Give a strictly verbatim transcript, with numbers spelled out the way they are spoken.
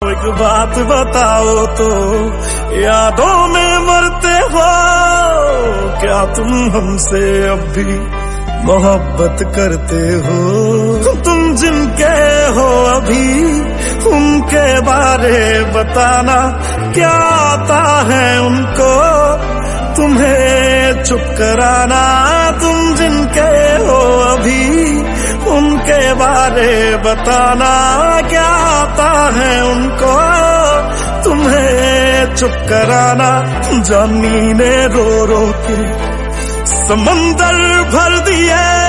एक बात बताओ तो, यादों में मरते हो क्या तुम हमसे अब भी मोहब्बत करते हो? तुम जिनके हो अभी उनके बारे बताना, क्या आता है उनको तुम्हें चुप कराना? तुम जिनके हो अभी उनके बारे बताना, क्या आता है उनको तुम्हें चुप कराना? जानी ने रो रो के समंदर भर दिए